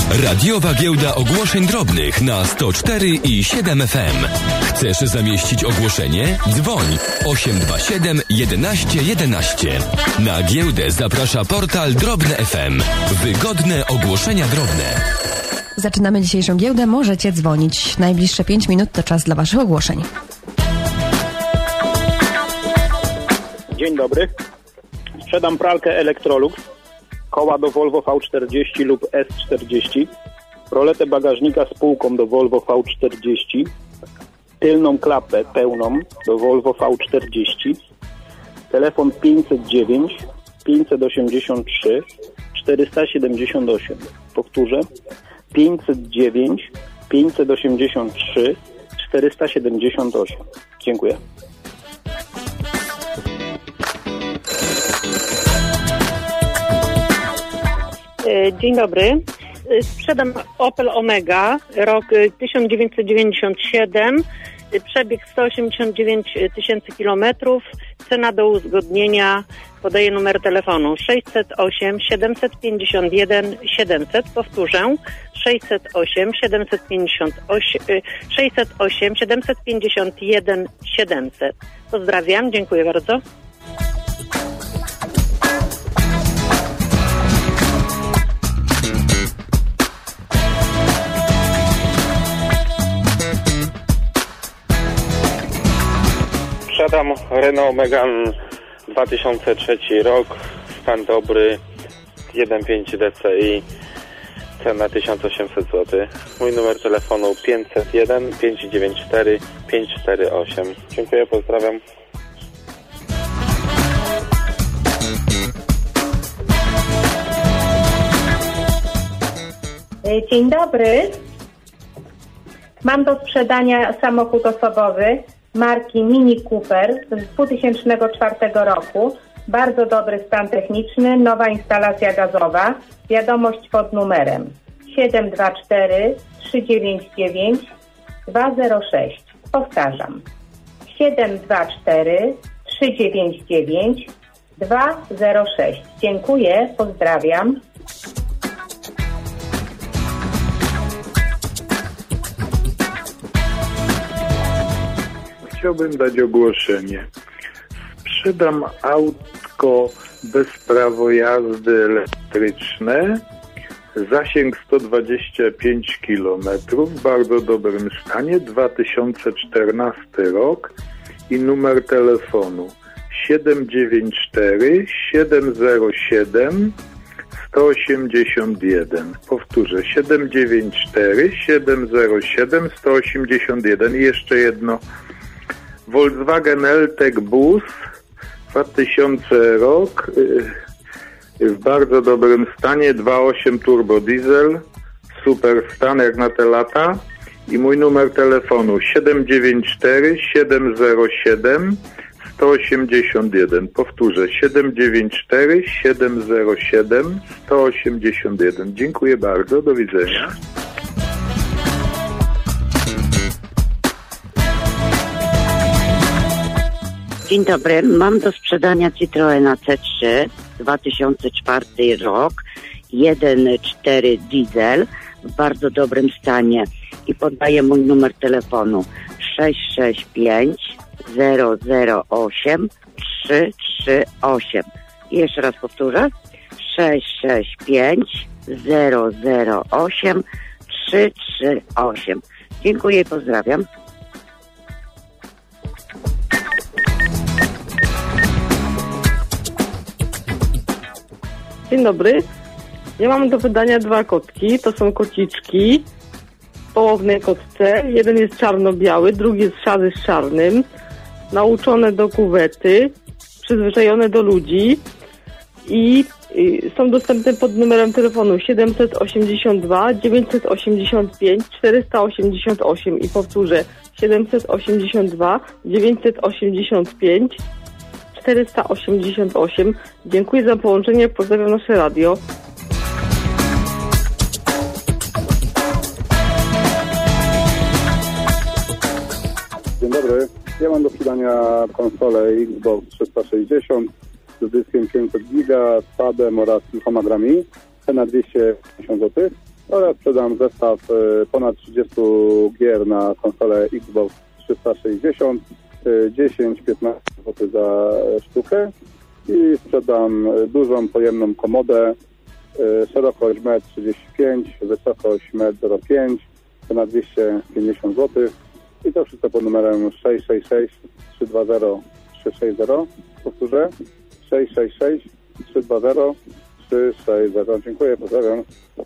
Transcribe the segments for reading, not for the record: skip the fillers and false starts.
Radiowa giełda ogłoszeń drobnych na 104 i 7 FM. Chcesz zamieścić ogłoszenie? Dzwoń 827 11 11. Na giełdę zaprasza portal Drobne FM. Wygodne ogłoszenia drobne. Zaczynamy dzisiejszą giełdę. Możecie dzwonić. Najbliższe 5 minut to czas dla waszych ogłoszeń. Dzień dobry. Sprzedam pralkę Electrolux, koła do Volvo V40 lub S40, roletę bagażnika z półką do Volvo V40, tylną klapę pełną do Volvo V40, telefon 509 583 478. Powtórzę. 509 583 478. Dziękuję. Dzień dobry. Sprzedam Opel Omega, rok 1997, przebieg 189 tysięcy kilometrów, cena do uzgodnienia, podaję numer telefonu 608 751 700, powtórzę 608 751 700. Pozdrawiam, dziękuję bardzo. Sprzedam Renault Megane 2003 rok, stan dobry, 1.5 DCI, cena 1800 zł. Mój numer telefonu 501 594 548. Dziękuję, pozdrawiam. Dzień dobry. Mam do sprzedania samochód osobowy marki Mini Cooper z 2004 roku. Bardzo dobry stan techniczny, nowa instalacja gazowa. Wiadomość pod numerem 724 399 206. Powtarzam. 724 399 206. Dziękuję, pozdrawiam. Chciałbym dać ogłoszenie. Sprzedam autko bez prawo jazdy elektryczne, zasięg 125 km, w bardzo dobrym stanie, 2014 rok i numer telefonu 794 707 181. Powtórzę, 794 707 181 i jeszcze jedno. Volkswagen L-Tech Bus 2000 rok, w bardzo dobrym stanie, 2.8 turbo diesel, super stan jak na te lata i mój numer telefonu 794 707 181. Powtórzę, 794 707 181. Dziękuję bardzo, do widzenia. Dzień dobry, mam do sprzedania Citroena C3, 2004 rok, 1.4 diesel, w bardzo dobrym stanie i podaję mój numer telefonu 665 008 338. I jeszcze raz powtórzę, 665 008 338. Dziękuję i pozdrawiam. Dzień dobry. Ja mam do wydania 2 kotki. To są kociczki w połownej kotce. Jeden jest czarno-biały, drugi jest szary z czarnym. Nauczone do kuwety, przyzwyczajone do ludzi i są dostępne pod numerem telefonu 782 985 488 i powtórzę 782 985 488. Dziękuję za połączenie, pozdrawiam nasze radio. Dzień dobry. Ja mam do sprzedania konsolę Xbox 360 z dyskiem 500 GB, z padem oraz kilkoma grami. Cena 250 zł. oraz sprzedam zestaw ponad 30 gier na konsolę Xbox 360, 10-15 zł za sztukę i sprzedam dużą, pojemną komodę, szerokość 1,35 m, wysokość 1,05 m, ponad 250 zł i to wszystko pod numerem 666 320 360. Powtórzę, 666 320 360. Dziękuję, pozdrawiam.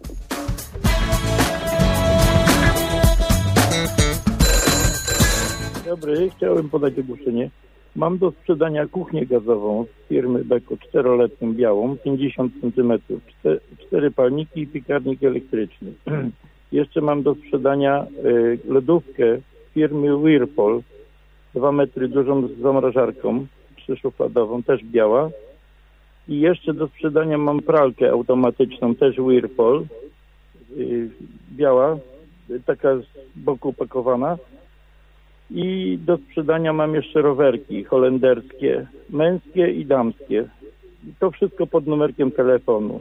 Dobry, chciałem podać ogłoszenie. Mam do sprzedania kuchnię gazową z firmy Beko 4-letnią białą, 50 cm, 4 palniki i piekarnik elektryczny. Jeszcze mam do sprzedania lodówkę firmy Whirlpool, 2 metry dużą z zamrażarką, 3-szufladową, też biała. I jeszcze do sprzedania mam pralkę automatyczną, też Whirlpool, biała, taka z boku pakowana. I do sprzedania mam jeszcze rowerki holenderskie, męskie i damskie. To wszystko pod numerkiem telefonu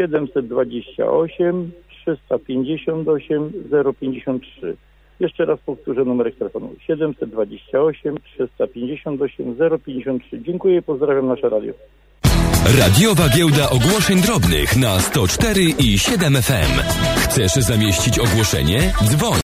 728 358 053. Jeszcze raz powtórzę numerek telefonu 728 358 053. Dziękuję i pozdrawiam nasze radio. Radiowa giełda ogłoszeń drobnych na 104 i 7 FM. Chcesz zamieścić ogłoszenie? Dzwoń.